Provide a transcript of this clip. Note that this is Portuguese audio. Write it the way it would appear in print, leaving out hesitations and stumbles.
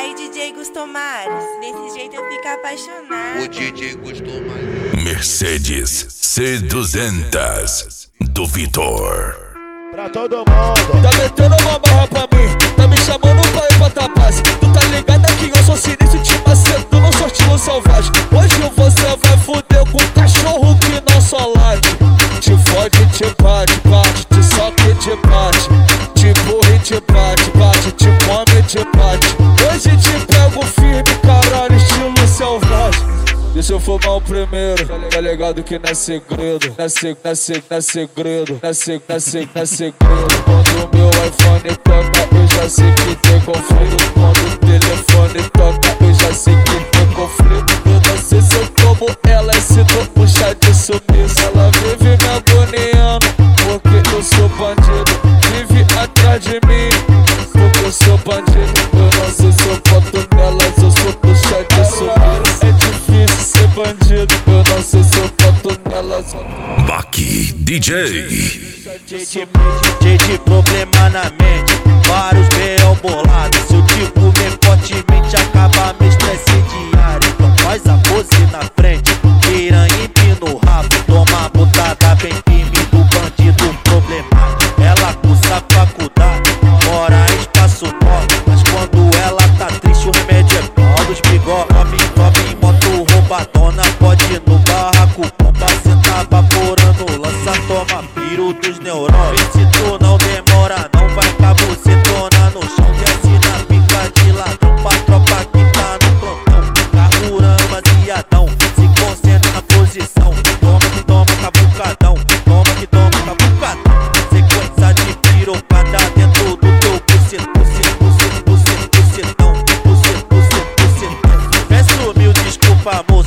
aí, DJ Gustomares. Desse jeito eu fico apaixonado. O DJ Gustomares. Mercedes C200 do Vitor. Pra todo mundo. Tá metendo uma barra pra mim, tá me chamando pra ir pra Tapaz. Tu tá ligado que eu sou sinistro, te maceto, não sou estilo selvagem. Hoje você vai fuder com um cachorro que não só late. Te fode, te bate, bate, te soca e te bate. Te burra e te bate, bate, te come e te bate. Hoje te pego firme, caralho, estilo selvagem. Deixa eu fumar o primeiro, tá ligado que não é segredo. Não é segredo, não é segredo, não é segredo. Quando o meu iPhone toca, eu já sei que tem conflito. Quando o telefone toca, eu já sei que tem conflito. Eu não sei se eu como ela e se tô puxar de sumiço. Ela vive me agoniando, porque eu sou bandido. Vive atrás de mim, porque eu sou bandido. Eu não sei se eu boto nelas, eu sou puxar de sumiço. É difícil ser bandido, eu não sei se eu boto nelas. Baki DJ. Cheio de problema na mente, vários B.O. bolados. Se eu te comer fortemente, acaba meu estresse diário. Então faz a pose na frente, piranha empina o rabo. Toma a botada bem firme do bandido problemático. Ela cursa faculdade, mora em espaço nobre, mas quando ela tá triste o remédio é pau dos bigode. Sobe em moto roubadona, pode ir no barraco, bomba, cê tá vaporando, lança, toma piro dos neurônios. Se tu não demora, não vai cabucetona no chão. Desce na pica de ladrão, pra tropa que tá no plantão. Carrurama, ziadão, se concentra na posição. Toma que toma, cabucadão, toma que toma, cabucadão. Sequência de pirocada dentro do teu bucetão. Peço mil desculpa, amor.